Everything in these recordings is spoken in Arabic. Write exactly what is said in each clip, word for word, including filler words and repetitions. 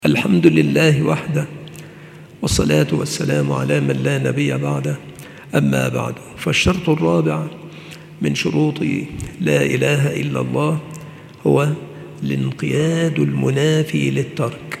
الحمد لله وحده، والصلاة والسلام على من لا نبي بعده. أما بعد، فالشرط الرابع من شروط لا إله إلا الله هو الانقياد المنافي للترك.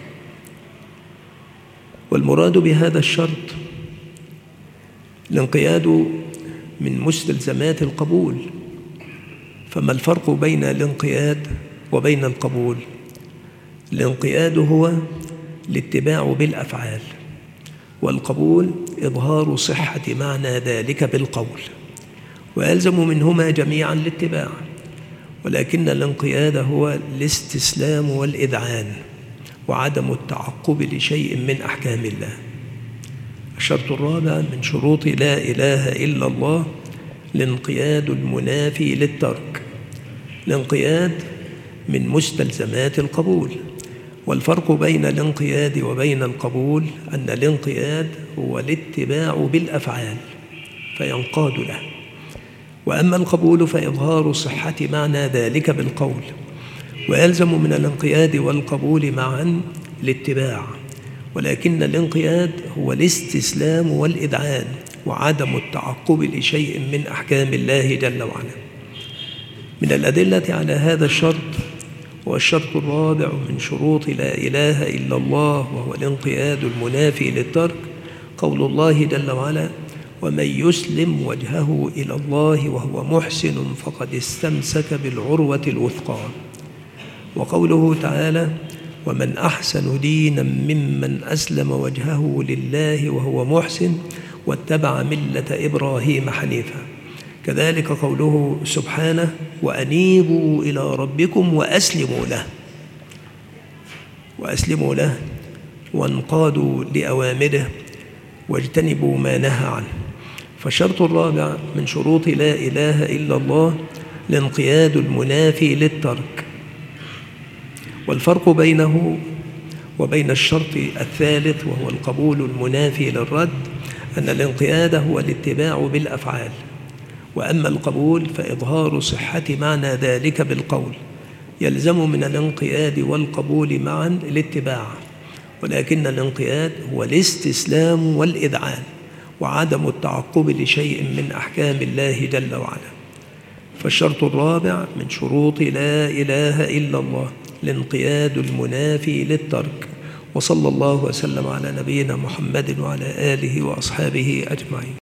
والمراد بهذا الشرط الانقياد من مستلزمات القبول. فما الفرق بين الانقياد وبين القبول؟ الانقياد هو الاتباع بالأفعال، والقبول إظهار صحة معنى ذلك بالقول، ويلزم منهما جميعا الاتباع، ولكن الانقياد هو الاستسلام والإذعان وعدم التعقب لشيء من أحكام الله. الشرط الرابع من شروط لا إله إلا الله الانقياد المنافي للترك. الانقياد من مستلزمات القبول، والفرق بين الانقياد وبين القبول أن الانقياد هو الاتباع بالأفعال فينقاد له، وأما القبول فإظهار صحة معنى ذلك بالقول، ويلزم من الانقياد والقبول معا الاتباع، ولكن الانقياد هو الاستسلام والإذعان وعدم التعقب لشيء من أحكام الله جل وعلا. من الأدلة على هذا الشرط والشرط الرابع من شروط لا إله إلا الله وهو الانقياد المنافي للترك قول الله جل وعلا: ومن يسلم وجهه إلى الله وهو محسن فقد استمسك بالعروة الوثقى. وقوله تعالى: ومن أحسن دينا ممن أسلم وجهه لله وهو محسن واتبع ملة إبراهيم حنيفا. كذلك قوله سبحانه: وأنيبوا إلى ربكم وأسلموا له وأسلموا له وانقادوا لأوامره واجتنبوا ما نهى عنه. فالشرط الرابع من شروط لا إله إلا الله الانقياد المنافي للترك. والفرق بينه وبين الشرط الثالث وهو القبول المنافي للرد أن الانقياد هو الاتباع بالأفعال، وأما القبول فإظهار صحة معنى ذلك بالقول. يلزم من الانقياد والقبول معا الاتباع، ولكن الانقياد هو الاستسلام والإذعان وعدم التعقب لشيء من أحكام الله جل وعلا. فالشرط الرابع من شروط لا إله إلا الله الانقياد المنافي للترك. وصلى الله وسلم على نبينا محمد وعلى آله وأصحابه أجمعين.